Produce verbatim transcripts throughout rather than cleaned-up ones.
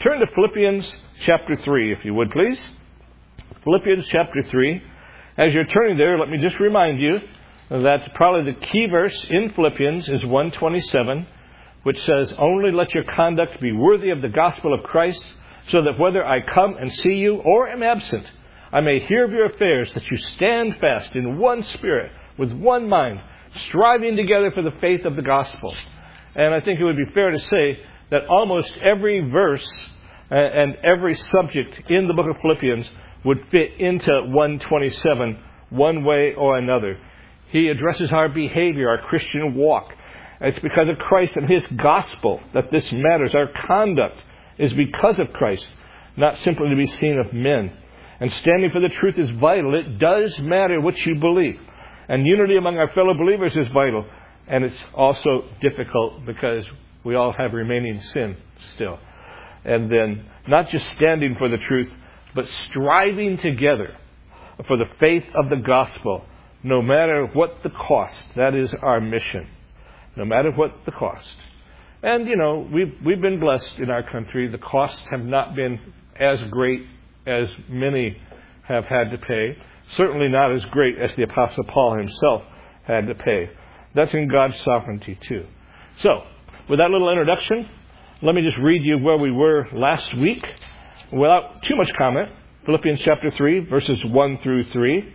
turn to Philippians chapter three, if you would, please. Philippians chapter three. As you're turning there, let me just remind you that probably the key verse in Philippians is one twenty-seven, which says, "Only let your conduct be worthy of the gospel of Christ, so that whether I come and see you or am absent, I may hear of your affairs, that you stand fast in one spirit, with one mind, striving together for the faith of the gospel." And I think it would be fair to say that almost every verse and every subject in the book of Philippians would fit into one twenty-seven one way or another. He addresses our behavior, our Christian walk. It's because of Christ and His gospel that this matters. Our conduct is because of Christ, not simply to be seen of men. And standing for the truth is vital. It does matter what you believe. And unity among our fellow believers is vital. And it's also difficult because we all have remaining sin still. And then not just standing for the truth, but striving together for the faith of the gospel, no matter what the cost. That is our mission, no matter what the cost. And, you know, we've, we've been blessed in our country. The costs have not been as great as many have had to pay. Certainly not as great as the Apostle Paul himself had to pay. That's in God's sovereignty too. So, with that little introduction, let me just read you where we were last week without too much comment. Philippians chapter three, verses one through three.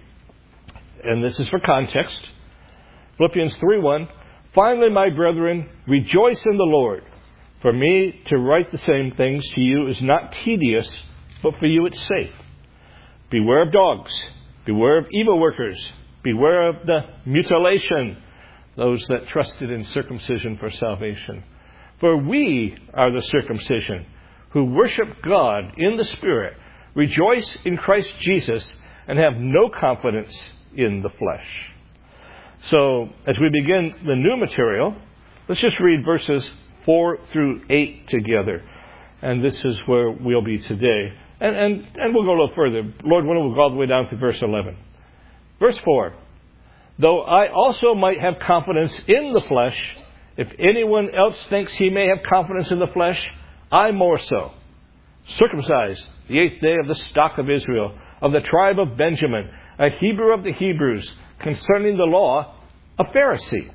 And this is for context. Philippians three one. "Finally, my brethren, rejoice in the Lord. For me to write the same things to you is not tedious, but for you it's safe. Beware of dogs. Beware of evil workers. Beware of the mutilation, those that trusted in circumcision for salvation. For we are the circumcision, who worship God in the Spirit, rejoice in Christ Jesus, and have no confidence in the flesh." So, as we begin the new material, let's just read verses four through eight together. And this is where we'll be today. And, and, and we'll go a little further. Lord willing, we'll go all the way down to verse eleven. Verse four. "Though I also might have confidence in the flesh, if anyone else thinks he may have confidence in the flesh, I more so. Circumcised the eighth day of the stock of Israel, of the tribe of Benjamin, a Hebrew of the Hebrews, concerning the law, a Pharisee."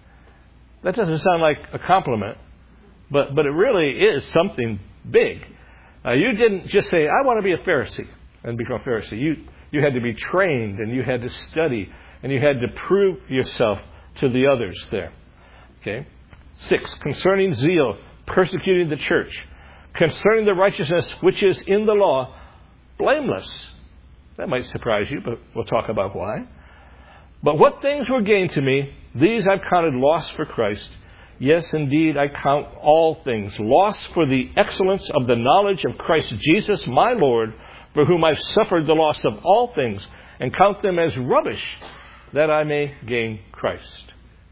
That doesn't sound like a compliment, but, but it really is something big. Uh, you didn't just say, "I want to be a Pharisee," and become a Pharisee. You, you had to be trained, and you had to study, and you had to prove yourself to the others there. Okay. Six, "Concerning zeal, persecuting the church. Concerning the righteousness which is in the law, blameless." That might surprise you, but we'll talk about why. "But what things were gained to me, these I've counted loss for Christ. Yes, indeed, I count all things loss for the excellence of the knowledge of Christ Jesus, my Lord, for whom I've suffered the loss of all things, and count them as rubbish, that I may gain Christ."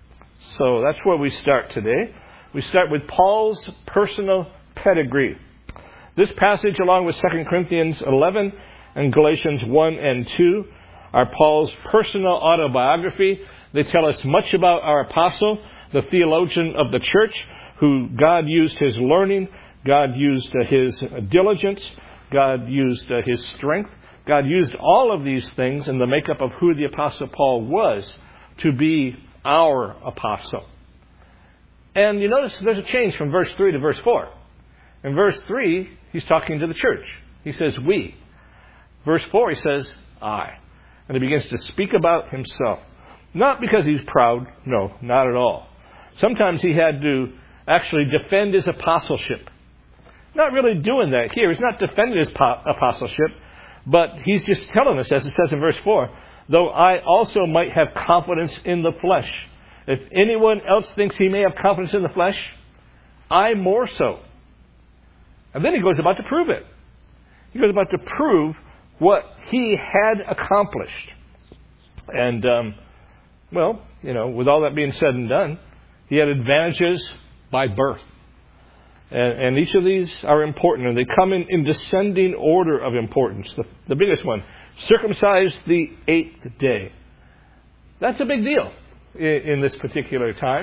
So that's where we start today. We start with Paul's personal pedigree. This passage, along with Second Corinthians eleven and Galatians one and two, are Paul's personal autobiography. They tell us much about our apostle, the theologian of the church, who God used his learning, God used his diligence, God used his strength. God used all of these things in the makeup of who the Apostle Paul was to be our apostle. And you notice there's a change from verse three to verse four. In verse three, he's talking to the church. He says, "we." Verse four, he says, "I." And he begins to speak about himself. Not because he's proud. No, not at all. Sometimes he had to actually defend his apostleship. Not really doing that here. He's not defending his apostleship, but he's just telling us, as it says in verse four, "Though I also might have confidence in the flesh. If anyone else thinks he may have confidence in the flesh, I more so." And then he goes about to prove it. He goes about to prove what he had accomplished. And, um, well, you know, with all that being said and done, he had advantages by birth. And, and each of these are important, and they come in, in descending order of importance. The, the biggest one, circumcised the eighth day. That's a big deal in, in this particular time.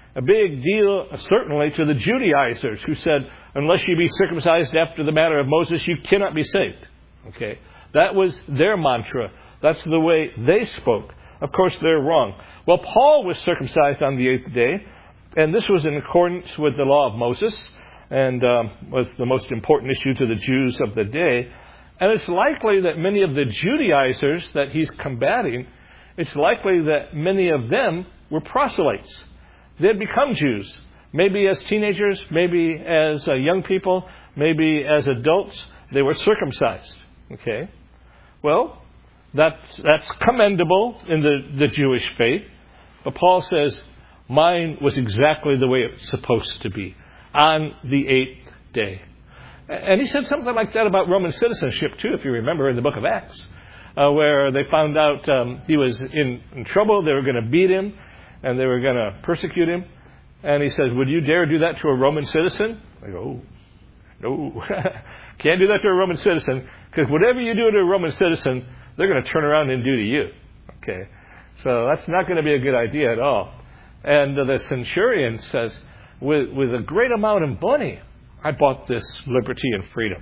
a big deal, certainly, to the Judaizers who said, unless you be circumcised after the manner of Moses, you cannot be saved. Okay? That was their mantra. That's the way they spoke. Of course, they're wrong. Well, Paul was circumcised on the eighth day, and this was in accordance with the law of Moses, and um, was the most important issue to the Jews of the day. And it's likely that many of the Judaizers that he's combating, it's likely that many of them were proselytes. They had become Jews, maybe as teenagers, maybe as uh, young people, maybe as adults. They were circumcised. Okay? Well, that's, that's commendable in the, the Jewish faith. But Paul says, mine was exactly the way it's supposed to be, on the eighth day. And he said something like that about Roman citizenship, too, if you remember, in the book of Acts, uh, where they found out um, he was in, in trouble. They were going to beat him, and they were going to persecute him. And he says, would you dare do that to a Roman citizen? They go, oh, no, can't do that to a Roman citizen, because whatever you do to a Roman citizen, they're going to turn around and do to you. Okay, so that's not going to be a good idea at all. And uh, the centurion says, with, with a great amount of money, I bought this liberty and freedom.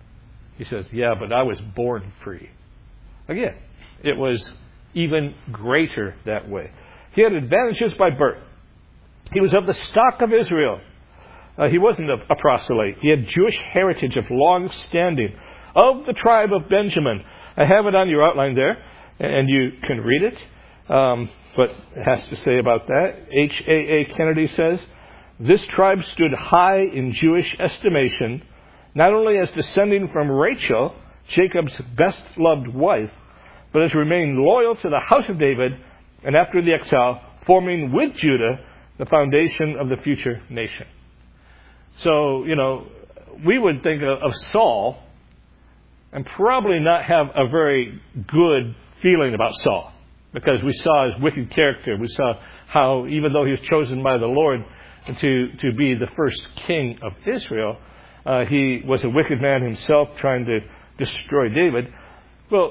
He says, yeah, but I was born free. Again, it was even greater that way. He had advantages by birth. He was of the stock of Israel. Uh, he wasn't a, a proselyte. He had Jewish heritage of long standing, of the tribe of Benjamin. I have it on your outline there, and you can read it. Um, what it has to say about that. H A A Kennedy says, this tribe stood high in Jewish estimation, not only as descending from Rachel, Jacob's best-loved wife, but as remained loyal to the house of David, and after the exile, forming with Judah the foundation of the future nation. So, you know, we would think of Saul and probably not have a very good feeling about Saul, because we saw his wicked character. We saw how, even though he was chosen by the Lord to, to be the first king of Israel, uh, he was a wicked man himself trying to destroy David. Well,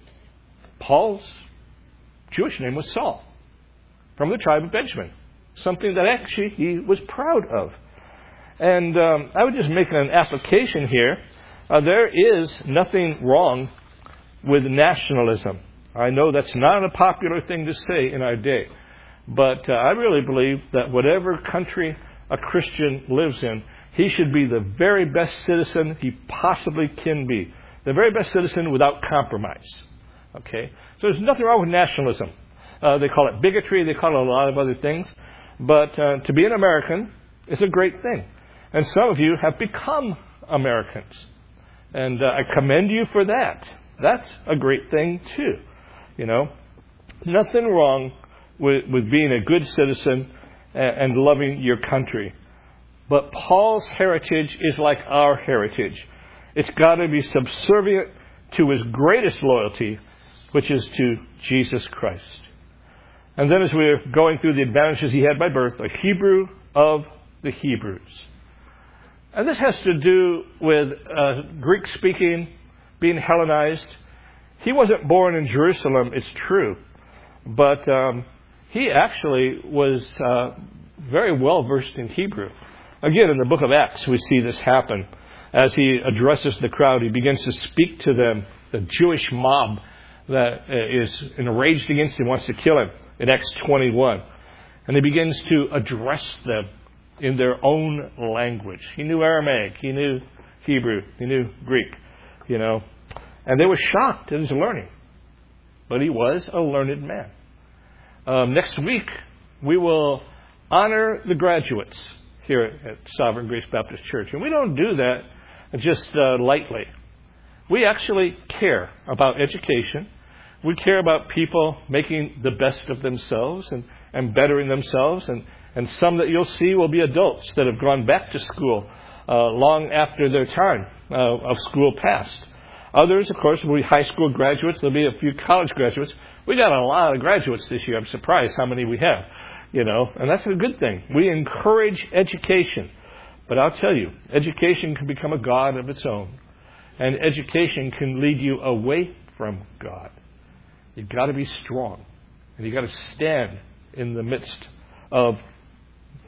Paul's Jewish name was Saul, from the tribe of Benjamin, something that actually he was proud of. And um, I would just make an application here. Uh, there is nothing wrong with nationalism. I know that's not a popular thing to say in our day, but uh, I really believe that whatever country a Christian lives in, he should be the very best citizen he possibly can be. The very best citizen without compromise. Okay? So there's nothing wrong with nationalism. Uh, they call it bigotry. They call it a lot of other things. But uh, to be an American is a great thing. And some of you have become Americans. And uh, I commend you for that. That's a great thing, too. You know, nothing wrong with, with being a good citizen and, and loving your country. But Paul's heritage is like our heritage. It's got to be subservient to his greatest loyalty, which is to Jesus Christ. And then as we're going through the advantages he had by birth, a Hebrew of the Hebrews. And this has to do with uh, Greek speaking, being Hellenized. He wasn't born in Jerusalem, it's true. But um, he actually was uh, very well versed in Hebrew. Again, in the book of Acts, we see this happen. As he addresses the crowd, he begins to speak to them, the Jewish mob that is enraged against him, wants to kill him, in Acts twenty-one. And he begins to address them in their own language. He knew Aramaic, he knew Hebrew, he knew Greek, you know. And they were shocked at his learning. But he was a learned man. Um, next week, we will honor the graduates here at Sovereign Grace Baptist Church. And we don't do that just uh, lightly. We actually care about education. We care about people making the best of themselves and, and bettering themselves. And, and some that you'll see will be adults that have gone back to school uh, long after their time uh, of school passed. Others, of course, will be high school graduates. There'll be a few college graduates. We got a lot of graduates this year. I'm surprised how many we have, you know, and that's a good thing. We encourage education. But I'll tell you, education can become a god of its own. And education can lead you away from God. You've got to be strong. And you've got to stand in the midst of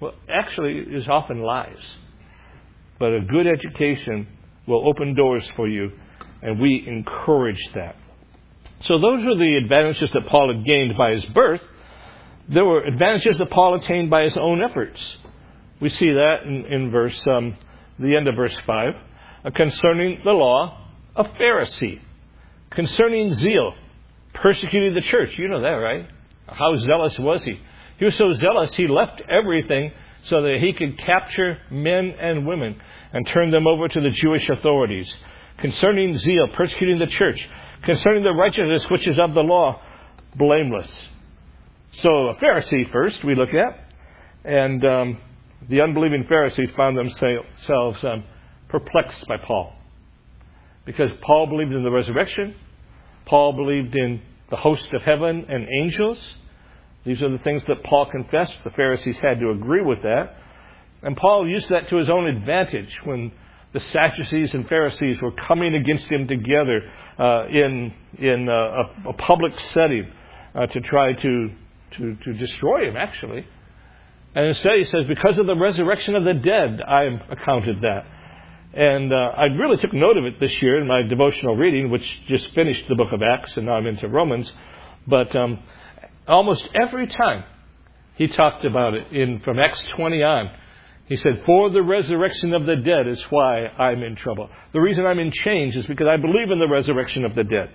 well, actually is often lies. But a good education will open doors for you, and we encourage that. So those were the advantages that Paul had gained by his birth. There were advantages that Paul attained by his own efforts. We see that in, in verse, um, the end of verse five. Uh, concerning the law, a Pharisee. Concerning zeal, persecuted the church. You know that, right? How zealous was he? He was so zealous, he left everything so that he could capture men and women and turn them over to the Jewish authorities. Concerning zeal, persecuting the church. Concerning the righteousness which is of the law, blameless. So a Pharisee first we look at. And um, the unbelieving Pharisees found themselves um, perplexed by Paul. Because Paul believed in the resurrection. Paul believed in the host of heaven and angels. These are the things that Paul confessed. The Pharisees had to agree with that. And Paul used that to his own advantage when the Sadducees and Pharisees were coming against him together uh, in in uh, a, a public setting uh, to try to, to, to destroy him, actually. And instead he says, because of the resurrection of the dead, I am accounted that. And uh, I really took note of it this year in my devotional reading, which just finished the book of Acts, and now I'm into Romans. But um, almost every time he talked about it, in from Acts twenty on, he said, for the resurrection of the dead is why I'm in trouble. The reason I'm in chains is because I believe in the resurrection of the dead.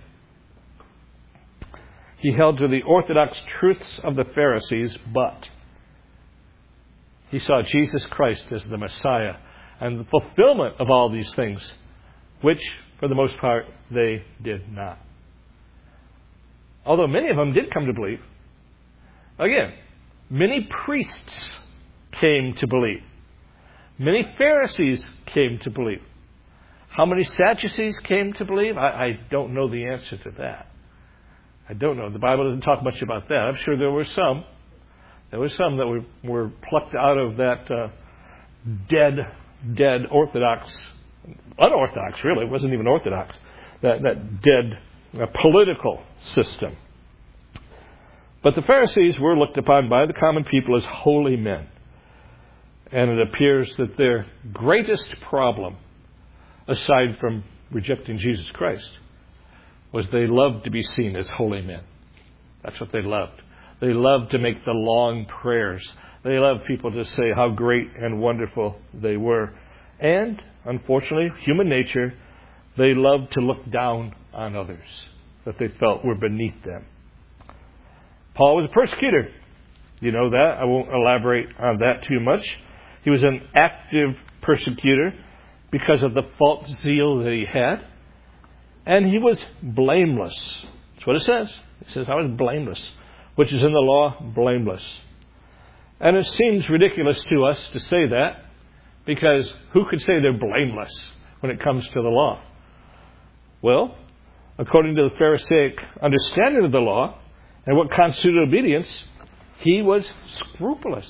He held to the orthodox truths of the Pharisees, but he saw Jesus Christ as the Messiah and the fulfillment of all these things, which, for the most part, they did not. Although many of them did come to believe. Again, many priests came to believe. Many Pharisees came to believe. How many Sadducees came to believe? I, I don't know the answer to that. I don't know. The Bible doesn't talk much about that. I'm sure there were some. There were some that were, were plucked out of that uh, dead, dead Orthodox, unorthodox really, it wasn't even Orthodox, that, that dead uh, political system. But the Pharisees were looked upon by the common people as holy men. And it appears that their greatest problem, aside from rejecting Jesus Christ, was they loved to be seen as holy men. That's what they loved. They loved to make the long prayers. They loved people to say how great and wonderful they were. And, unfortunately, human nature, they loved to look down on others that they felt were beneath them. Paul was a persecutor. You know that. I won't elaborate on that too much. He was an active persecutor because of the false zeal that he had. And he was blameless. That's what it says. It says, I was blameless, which is in the law, blameless. And it seems ridiculous to us to say that, because who could say they're blameless when it comes to the law? Well, according to the Pharisaic understanding of the law and what constituted obedience, he was scrupulous.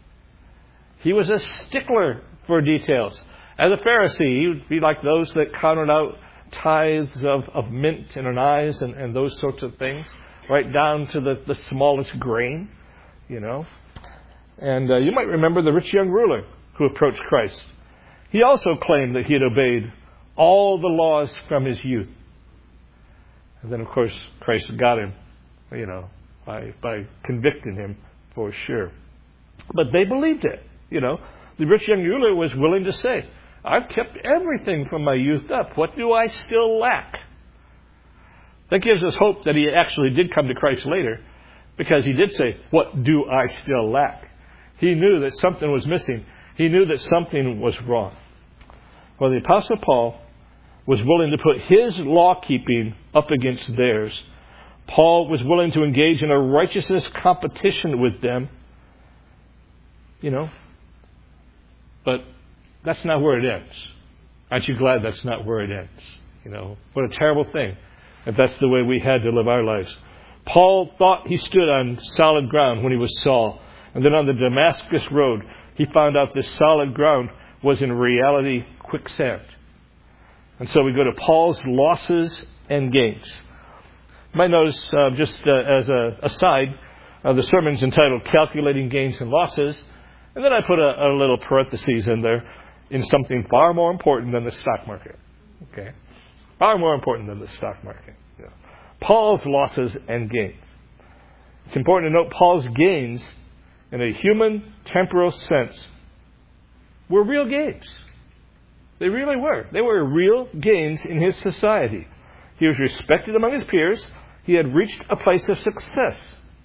He was a stickler for details. As a Pharisee, he would be like those that counted out tithes of, of mint and anise and, and those sorts of things, right down to the, the smallest grain, you know. And uh, you might remember the rich young ruler who approached Christ. He also claimed that he had obeyed all the laws from his youth. And then, of course, Christ got him, you know, by, by convicting him for sure. But they believed it, you know. The rich young ruler was willing to say, I've kept everything from my youth up. What do I still lack? That gives us hope that he actually did come to Christ later, because he did say, what do I still lack? He knew that something was missing. He knew that something was wrong. Well, the Apostle Paul was willing to put his law-keeping up against theirs. Paul was willing to engage in a righteousness competition with them. You know, but that's not where it ends. Aren't you glad that's not where it ends? You know, what a terrible thing if that's the way we had to live our lives. Paul thought he stood on solid ground when he was Saul. And then on the Damascus road, he found out this solid ground was in reality quicksand. And so we go to Paul's losses and gains. You might notice, uh, just uh, as a aside, uh, the sermon's entitled Calculating Gains and Losses. And then I put a, a little parentheses in there in something far more important than the stock market. Okay? Far more important than the stock market. Yeah. Paul's losses and gains. It's important to note Paul's gains in a human temporal sense were real gains. They really were. They were real gains in his society. He was respected among his peers. He had reached a place of success.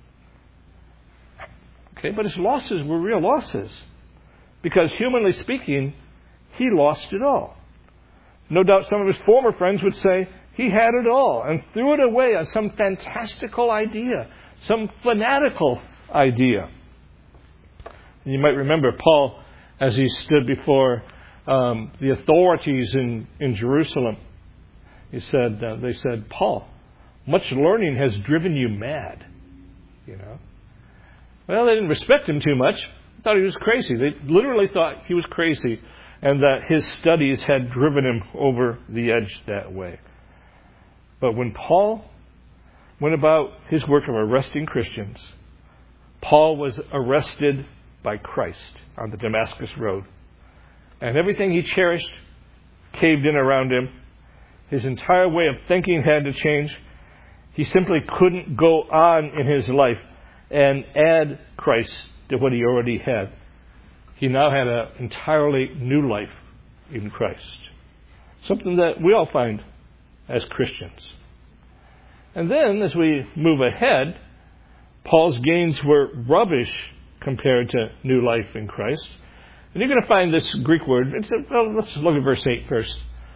Okay, but his losses were real losses. Because humanly speaking, he lost it all. No doubt some of his former friends would say he had it all and threw it away on some fantastical idea, some fanatical idea. And you might remember Paul as he stood before um, the authorities in, in Jerusalem. He said, uh, they said, Paul, much learning has driven you mad. You know. Well, they didn't respect him too much. Thought he was crazy. They literally thought he was crazy and that his studies had driven him over the edge that way. But when Paul went about his work of arresting Christians, Paul was arrested by Christ on the Damascus Road. And everything he cherished caved in around him. His entire way of thinking had to change. He simply couldn't go on in his life and add Christ to what he already had. He now had an entirely new life in Christ. Something that we all find as Christians. And then, as we move ahead, Paul's gains were rubbish compared to new life in Christ. And you're going to find this Greek word. It's a, well, let's look at verse eight first.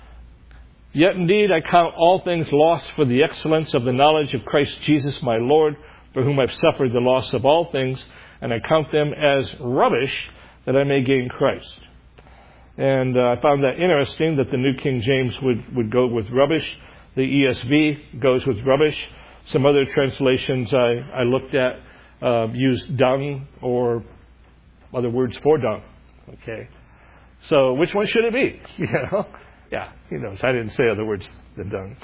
Yet indeed I count all things lost for the excellence of the knowledge of Christ Jesus my Lord, for whom I've suffered the loss of all things, and I count them as rubbish that I may gain Christ. And uh, I found that interesting that the New King James would, would go with rubbish. The E S V goes with rubbish. Some other translations I, I looked at uh, used dung or other words for dung. Okay, so which one should it be? You know, yeah, he knows. I didn't say other words than dung.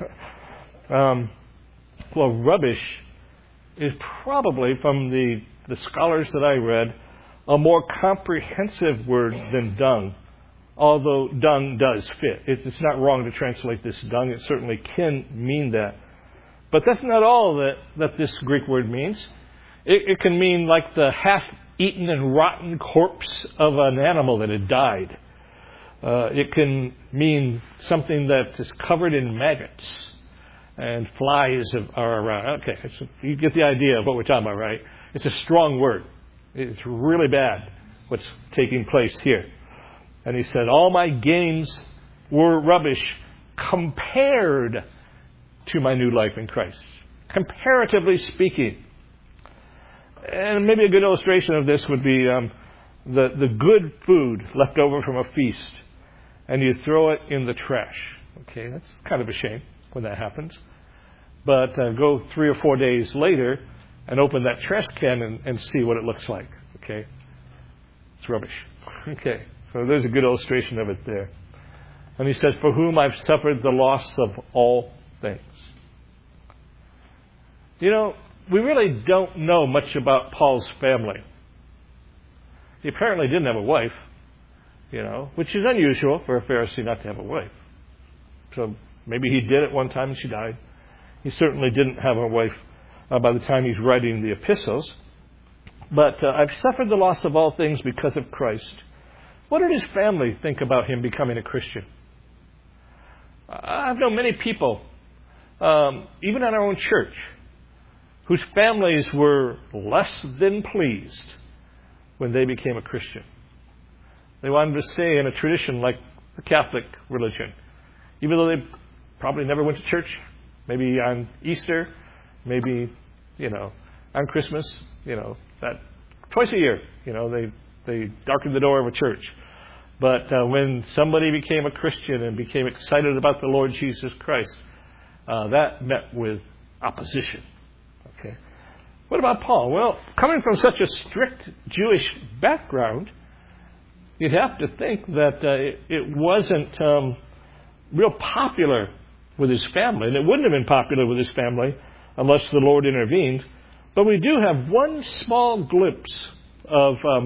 um, well, rubbish is probably, from the, the scholars that I read, a more comprehensive word than dung. Although dung does fit. It's not wrong to translate this dung. It certainly can mean that. But that's not all that, that this Greek word means. It, it can mean like the half-eaten and rotten corpse of an animal that had died. Uh, it can mean something that is covered in maggots and flies are around. Okay, so you get the idea of what we're talking about, right? It's a strong word. It's really bad what's taking place here. And he said, all my gains were rubbish compared to my new life in Christ. Comparatively speaking. And maybe a good illustration of this would be um, the, the good food left over from a feast. And you throw it in the trash. Okay, that's kind of a shame when that happens. But uh, go three or four days later and open that trash can and, and see what it looks like. Okay, it's rubbish. Okay. So there's a good illustration of it there. And he says, for whom I've suffered the loss of all things. You know, we really don't know much about Paul's family. He apparently didn't have a wife, you know, which is unusual for a Pharisee not to have a wife. So maybe he did at one time and she died. He certainly didn't have a wife uh, by the time he's writing the epistles. But uh, I've suffered the loss of all things because of Christ. What did his family think about him becoming a Christian? I've known many people, um, even in our own church, whose families were less than pleased when they became a Christian. They wanted to stay in a tradition like the Catholic religion, even though they probably never went to church. Maybe on Easter, maybe, you know, on Christmas, you know, that twice a year, you know, they They darkened the door of a church. But uh, when somebody became a Christian and became excited about the Lord Jesus Christ, uh, that met with opposition. Okay. What about Paul? Well, coming from such a strict Jewish background, you'd have to think that uh, it, it wasn't um, real popular with his family. And it wouldn't have been popular with his family unless the Lord intervened. But we do have one small glimpse of um,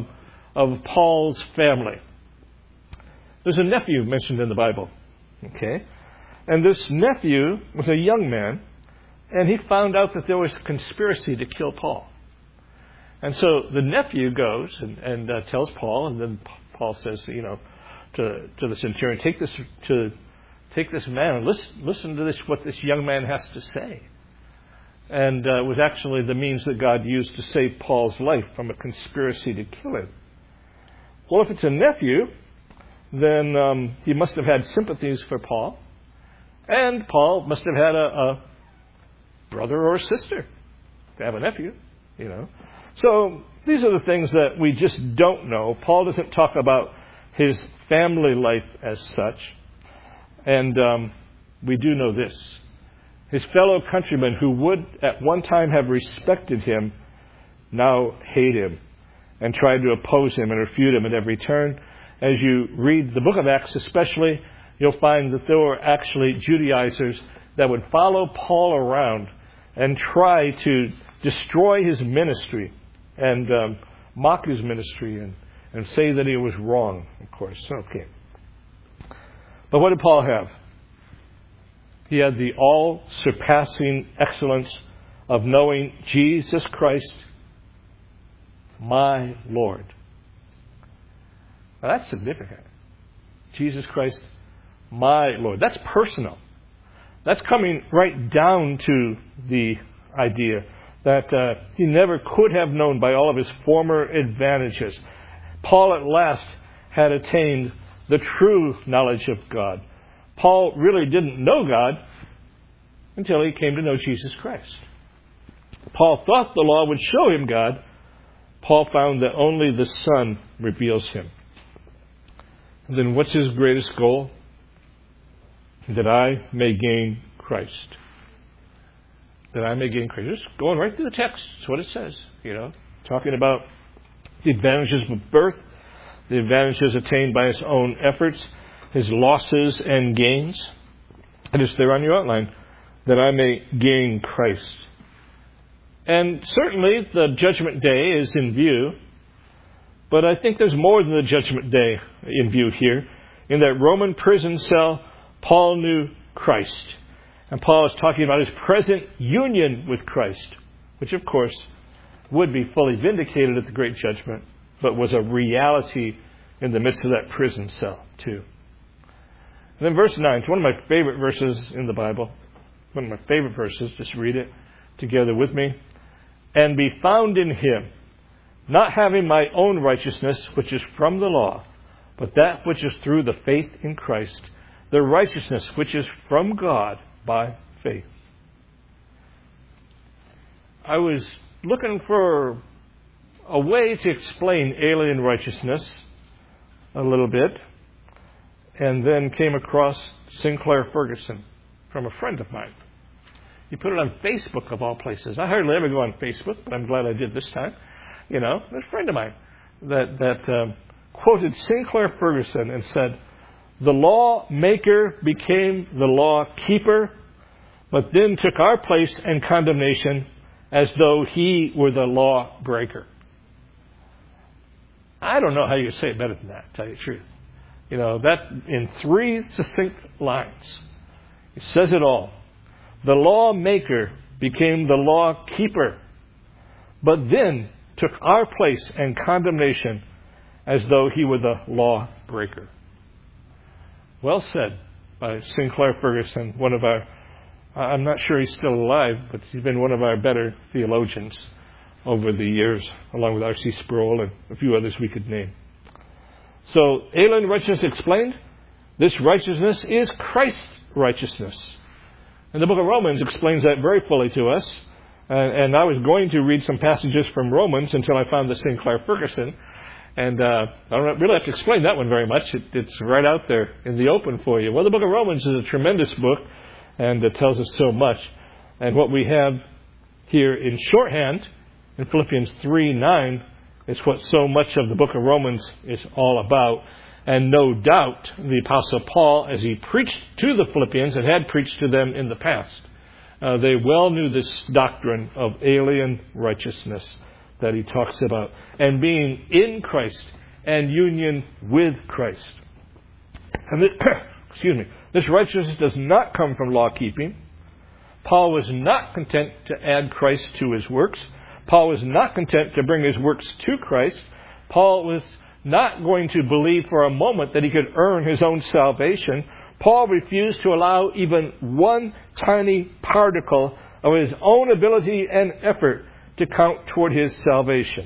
of Paul's family. There's a nephew mentioned in the Bible. Okay? And this nephew was a young man, and he found out that there was a conspiracy to kill Paul. And so the nephew goes and, and uh, tells Paul, and then Paul says, you know, to, to the centurion, take this to take this man and listen, listen to this, what this young man has to say. And uh, it was actually the means that God used to save Paul's life from a conspiracy to kill him. Well, if it's a nephew, then um, he must have had sympathies for Paul. And Paul must have had a, a brother or a sister to have a nephew, you know. So these are the things that we just don't know. Paul doesn't talk about his family life as such. And um, we do know this. His fellow countrymen who would at one time have respected him now hate him and try to oppose him and refute him at every turn. As you read the book of Acts especially, you'll find that there were actually Judaizers that would follow Paul around and try to destroy his ministry and um, mock his ministry and, and say that he was wrong, of course. Okay. But what did Paul have? He had the all-surpassing excellence of knowing Jesus Christ, my Lord. Now that's significant. Jesus Christ, my Lord. That's personal. That's coming right down to the idea that uh, he never could have known by all of his former advantages. Paul at last had attained the true knowledge of God. Paul really didn't know God until he came to know Jesus Christ. Paul thought the law would show him God. Paul found that only the Son reveals him. And then what's his greatest goal? That I may gain Christ. That I may gain Christ. Just going right through the text. That's what it says. You know, talking about the advantages of birth, the advantages attained by his own efforts, his losses and gains. And it's there on your outline. That I may gain Christ. And certainly the judgment day is in view. But I think there's more than the judgment day in view here. In that Roman prison cell, Paul knew Christ. And Paul is talking about his present union with Christ, which of course would be fully vindicated at the great judgment, but was a reality in the midst of that prison cell too. And then verse nine, it's one of my favorite verses in the Bible. One of my favorite verses. Just read it together with me. And be found in him, not having my own righteousness, which is from the law, but that which is through the faith in Christ, the righteousness which is from God by faith. I was looking for a way to explain alien righteousness a little bit, and then came across Sinclair Ferguson from a friend of mine. He put it on Facebook of all places. I hardly ever go on Facebook, but I'm glad I did this time. You know, a friend of mine that that um, quoted Sinclair Ferguson and said, "The law maker became the law keeper, but then took our place and condemnation as though he were the law breaker." I don't know how you say it better than that, to tell you the truth. You know, that in three succinct lines, it says it all. The law maker became the law keeper, but then took our place and condemnation as though he were the law breaker. Well said by Sinclair Ferguson, one of our, I'm not sure he's still alive, but he's been one of our better theologians over the years, along with R C Sproul and a few others we could name. So, alien righteousness explained. This righteousness is Christ's righteousness. And the book of Romans explains that very fully to us. And, and I was going to read some passages from Romans until I found the Sinclair Ferguson. And uh, I don't really have to explain that one very much. It, it's right out there in the open for you. Well, the book of Romans is a tremendous book, and it tells us so much. And what we have here in shorthand, in Philippians three nine, is what so much of the book of Romans is all about. And no doubt the Apostle Paul, as he preached to the Philippians and had preached to them in the past, uh, they well knew this doctrine of alien righteousness that he talks about. And being in Christ, and union with Christ. And this, excuse me, this righteousness does not come from law keeping. Paul was not content to add Christ to his works. Paul was not content to bring his works to Christ. Paul was not going to believe for a moment that he could earn his own salvation. Paul refused to allow even one tiny particle of his own ability and effort to count toward his salvation.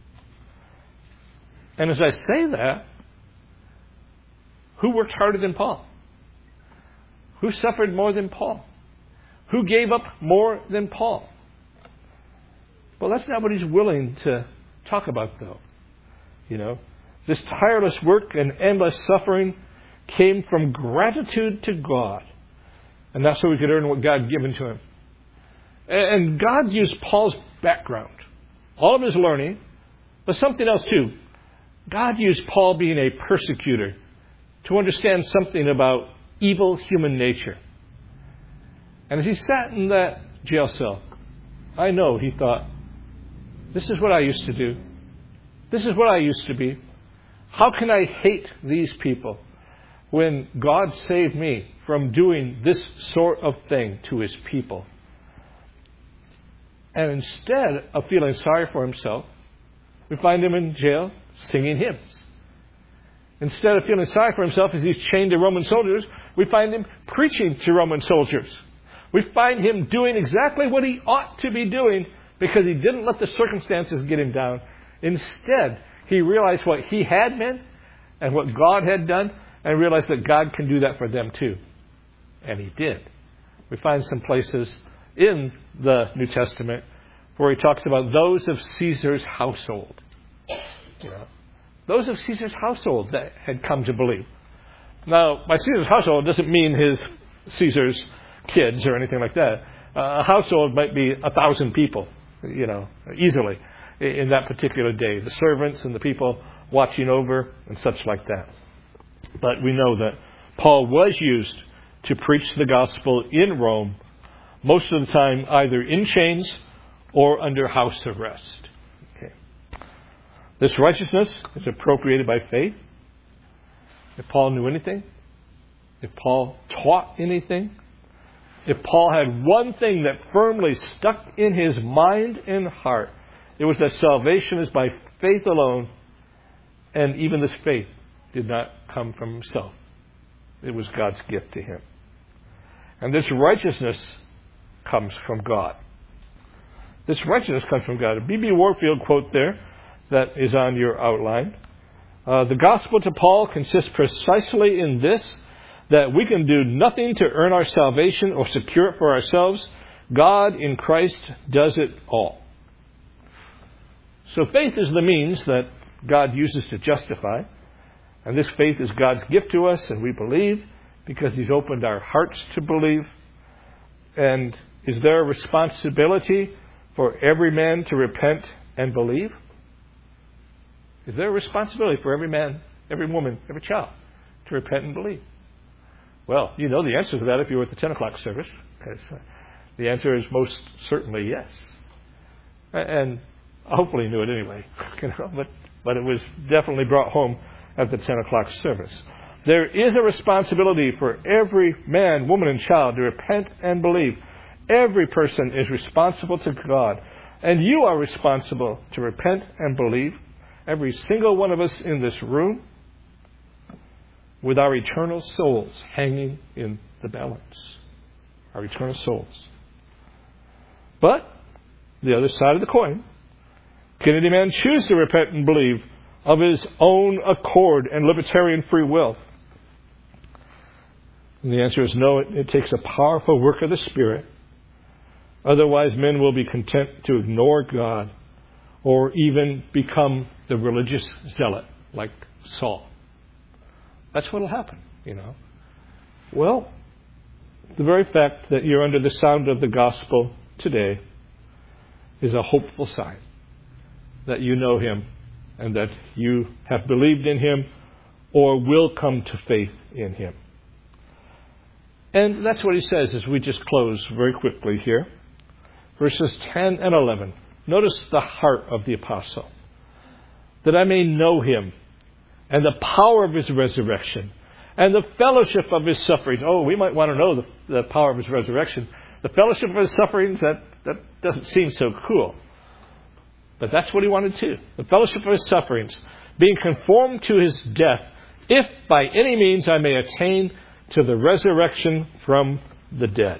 And as I say that, who worked harder than Paul? Who suffered more than Paul? Who gave up more than Paul? Well, that's not what he's willing to talk about, though. You know, this tireless work and endless suffering came from gratitude to God. And that's so he could earn what God had given to him. And God used Paul's background, all of his learning, but something else too. God used Paul being a persecutor to understand something about evil human nature. And as he sat in that jail cell, I know he thought, this is what I used to do. This is what I used to be. How can I hate these people when God saved me from doing this sort of thing to his people? And instead of feeling sorry for himself, we find him in jail singing hymns. Instead of feeling sorry for himself as he's chained to Roman soldiers, we find him preaching to Roman soldiers. We find him doing exactly what he ought to be doing because he didn't let the circumstances get him down. Instead, he realized what he had meant and what God had done and realized that God can do that for them too. And he did. We find some places in the New Testament where he talks about those of Caesar's household. You know, those of Caesar's household that had come to believe. Now, by Caesar's household doesn't mean his Caesar's kids or anything like that. Uh, a household might be a thousand people, you know, easily in that particular day. The servants and the people watching over and such like that. But we know that Paul was used to preach the gospel in Rome, most of the time either in chains or under house arrest. Okay. This righteousness is appropriated by faith. If Paul knew anything, if Paul taught anything, if Paul had one thing that firmly stuck in his mind and heart, it was that salvation is by faith alone, and even this faith did not come from himself. It was God's gift to him. And this righteousness comes from God. This righteousness comes from God. A B B Warfield quote there that is on your outline. Uh, the gospel to Paul consists precisely in this, that we can do nothing to earn our salvation or secure it for ourselves. God in Christ does it all. So faith is the means that God uses to justify. And this faith is God's gift to us, and we believe because he's opened our hearts to believe. And is there a responsibility for every man to repent and believe? Is there a responsibility for every man, every woman, every child to repent and believe? Well, you know the answer to that if you were at the ten o'clock service. Because the answer is most certainly yes. And hopefully you knew it anyway. You know, but, but it was definitely brought home at the ten o'clock service. There is a responsibility for every man, woman, and child to repent and believe. Every person is responsible to God. And you are responsible to repent and believe. Every single one of us in this room, with our eternal souls hanging in the balance. Our eternal souls. But, the other side of the coin, can any man choose to repent and believe of his own accord and libertarian free will? And the answer is no. It, it takes a powerful work of the Spirit. Otherwise, men will be content to ignore God or even become the religious zealot like Saul. That's what will happen, you know. Well, the very fact that you're under the sound of the gospel today is a hopeful sign that you know him and that you have believed in him or will come to faith in him. And that's what he says as we just close very quickly here. Verses ten and eleven. Notice the heart of the apostle. That I may know him and the power of his resurrection and the fellowship of his sufferings. Oh, we might want to know the, the power of his resurrection. The fellowship of his sufferings, that, that doesn't seem so cool. But that's what he wanted too. The fellowship of his sufferings, being conformed to his death, if by any means I may attain to the resurrection from the dead.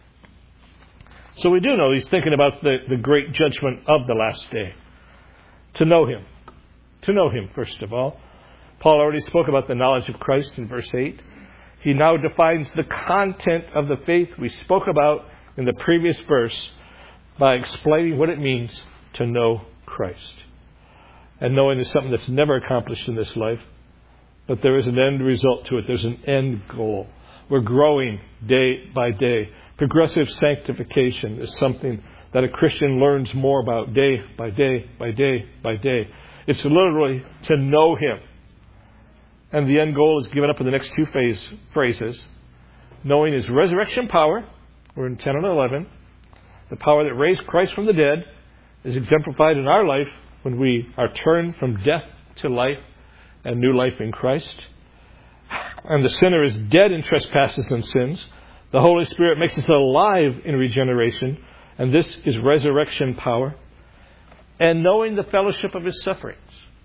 So we do know he's thinking about the, the great judgment of the last day. To know him. To know him, first of all. Paul already spoke about the knowledge of Christ in verse eight. He now defines the content of the faith we spoke about in the previous verse by explaining what it means to know Christ. And knowing is something that's never accomplished in this life, but there is an end result to it. There's an end goal. We're growing day by day. Progressive sanctification is something that a Christian learns more about day by day by day by day. It's literally to know him. And the end goal is given up in the next two phase, phrases. Knowing his resurrection power, we're in ten and eleven. The power that raised Christ from the dead is exemplified in our life when we are turned from death to life and new life in Christ. And the sinner is dead in trespasses and sins. The Holy Spirit makes us alive in regeneration. And this is resurrection power. And knowing the fellowship of his sufferings.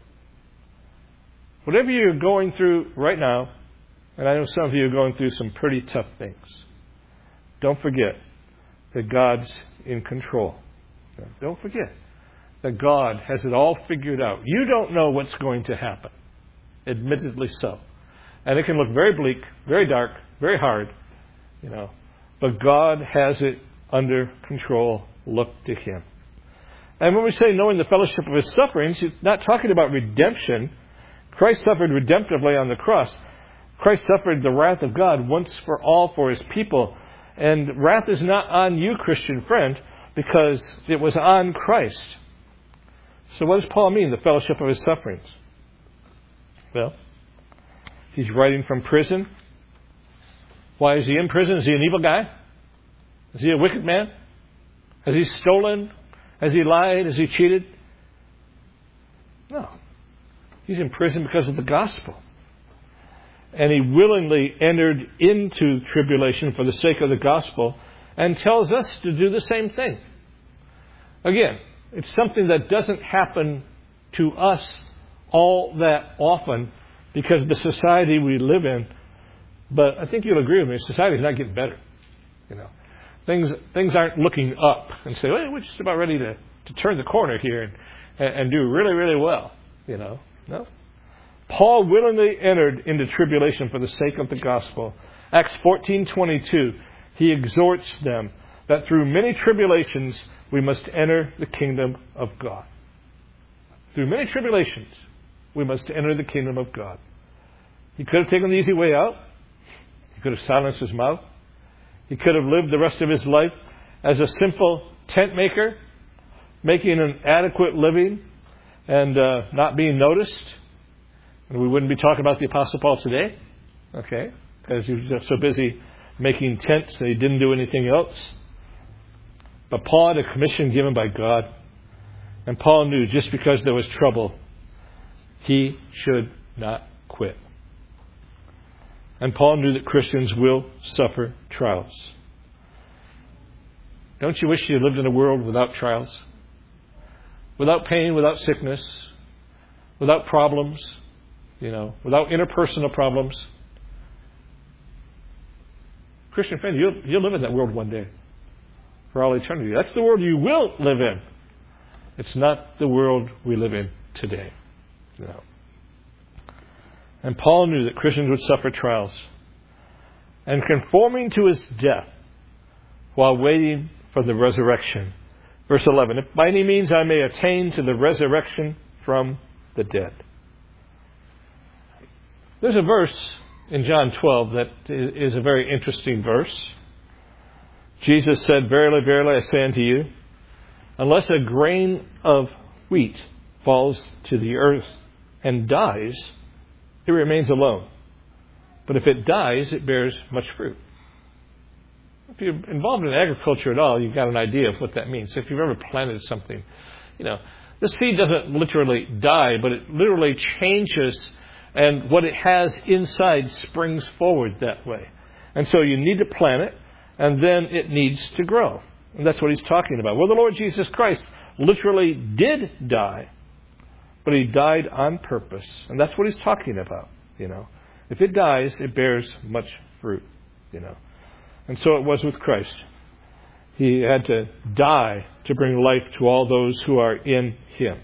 Whatever you're going through right now, and I know some of you are going through some pretty tough things, don't forget that God's in control. Don't forget that God has it all figured out. You don't know what's going to happen. Admittedly so. And it can look very bleak, very dark, very hard, you know. But God has it under control. Look to him. And when we say knowing the fellowship of his sufferings, he's not talking about redemption. Christ suffered redemptively on the cross. Christ suffered the wrath of God once for all for his people. And wrath is not on you, Christian friend, because it was on Christ. So what does Paul mean, the fellowship of his sufferings? Well, he's writing from prison. Why is he in prison? Is he an evil guy? Is he a wicked man? Has he stolen? Has he lied? Has he cheated? No. He's in prison because of the gospel. And he willingly entered into tribulation for the sake of the gospel and tells us to do the same thing. Again, it's something that doesn't happen to us all that often because of the society we live in. But I think you'll agree with me, society's not getting better. You know, things things aren't looking up and say, well, we're just about ready to, to turn the corner here and, and do really, really well. You know, no. Paul willingly entered into tribulation for the sake of the gospel. Acts fourteen twenty-two, he exhorts them that through many tribulations we must enter the kingdom of God. Through many tribulations we must enter the kingdom of God. He could have taken the easy way out. He could have silenced his mouth. He could have lived the rest of his life as a simple tent maker, making an adequate living and uh, not being noticed. And we wouldn't be talking about the Apostle Paul today, okay, because he was just so busy making tents that he didn't do anything else. But Paul had a commission given by God, and Paul knew just because there was trouble, he should not quit. And Paul knew that Christians will suffer trials. Don't you wish you lived in a world without trials? Without pain, without sickness, without problems, you know, without interpersonal problems. Christian friend, you'll, you'll live in that world one day. For all eternity. That's the world you will live in. It's not the world we live in today. No. And Paul knew that Christians would suffer trials. And conforming to his death while waiting for the resurrection. Verse eleven, if by any means I may attain to the resurrection from the dead. There's a verse in John twelve that is a very interesting verse. Jesus said, verily, verily, I say unto you, unless a grain of wheat falls to the earth and dies, it remains alone. But if it dies, it bears much fruit. If you're involved in agriculture at all, you've got an idea of what that means. If you've ever planted something, you know, the seed doesn't literally die, but it literally changes And what it has inside springs forward that way. And so you need to plant it, and then it needs to grow. And that's what he's talking about. Well, the Lord Jesus Christ literally did die, but he died on purpose. And that's what he's talking about, you know. If it dies, it bears much fruit, you know. And so it was with Christ. He had to die to bring life to all those who are in him.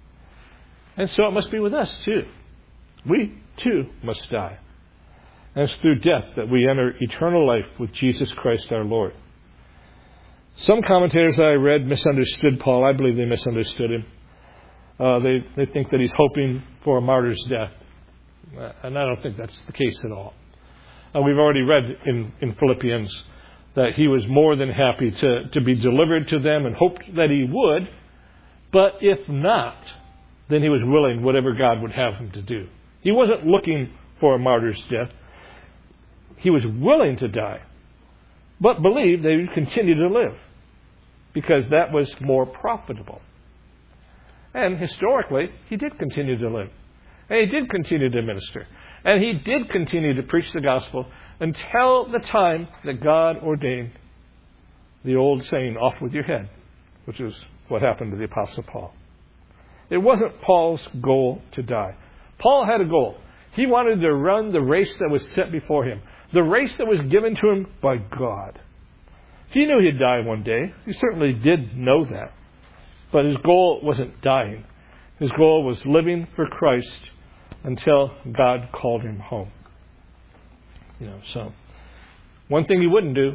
And so it must be with us, too. We, too, must die. And it's through death that we enter eternal life with Jesus Christ our Lord. Some commentators I read misunderstood Paul. I believe they misunderstood him. Uh, they, they think that he's hoping for a martyr's death. And I don't think that's the case at all. Uh, we've already read in, in Philippians that he was more than happy to, to be delivered to them and hoped that he would. But if not, then he was willing whatever God would have him to do. He wasn't looking for a martyr's death. He was willing to die, but believed that he would continue to live because that was more profitable. And historically, he did continue to live. And he did continue to minister. And he did continue to preach the gospel until the time that God ordained the old saying, off with your head, which is what happened to the Apostle Paul. It wasn't Paul's goal to die. Paul had a goal. He wanted to run the race that was set before him, the race that was given to him by God. He knew he'd die one day. He certainly did know that. But his goal wasn't dying. His goal was living for Christ until God called him home. You know, so one thing he wouldn't do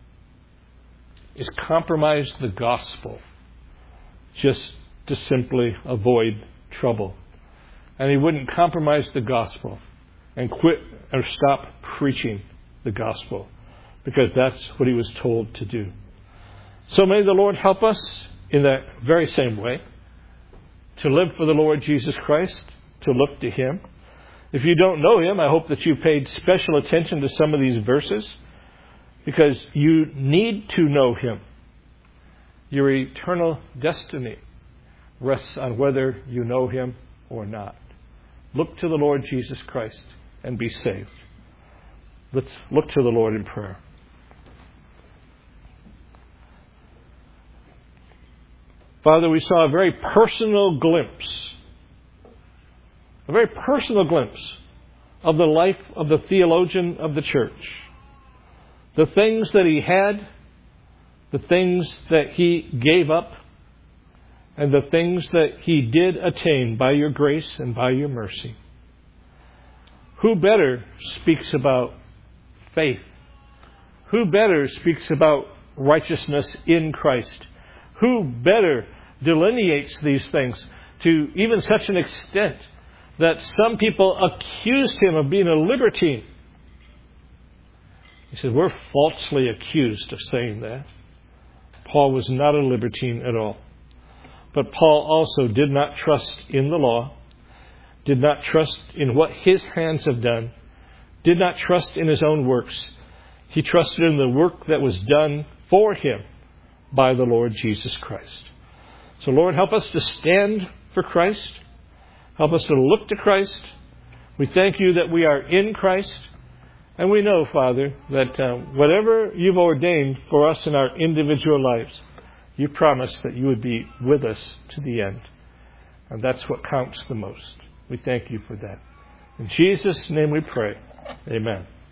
is compromise the gospel just to simply avoid trouble. And he wouldn't compromise the gospel and quit or stop preaching the gospel, because that's what he was told to do. So may the Lord help us in that very same way to live for the Lord Jesus Christ, to look to him. If you don't know him, I hope that you paid special attention to some of these verses, because you need to know him. Your eternal destiny rests on whether you know him or not. Look to the Lord Jesus Christ and be saved. Let's look to the Lord in prayer. Father, we saw a very personal glimpse, a very personal glimpse of the life of the theologian of the church. The things that he had, the things that he gave up, and the things that he did attain by your grace and by your mercy. Who better speaks about faith? Who better speaks about righteousness in Christ? Who better delineates these things to even such an extent that some people accused him of being a libertine? He said, we're falsely accused of saying that. Paul was not a libertine at all. But Paul also did not trust in the law, did not trust in what his hands have done, did not trust in his own works. He trusted in the work that was done for him by the Lord Jesus Christ. So Lord, help us to stand for Christ. Help us to look to Christ. We thank you that we are in Christ. And we know, Father, that uh, whatever you've ordained for us in our individual lives, you promised that you would be with us to the end. And that's what counts the most. We thank you for that. In Jesus' name we pray. Amen.